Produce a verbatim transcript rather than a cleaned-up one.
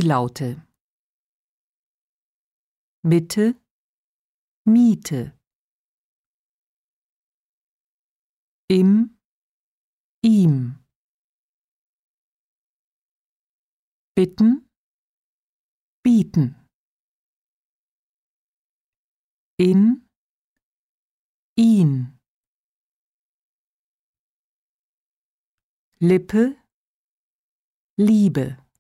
I-Laute. Mitte, Miete. Im, ihm. Bitten, bieten. In, ihn. Lippe, Liebe.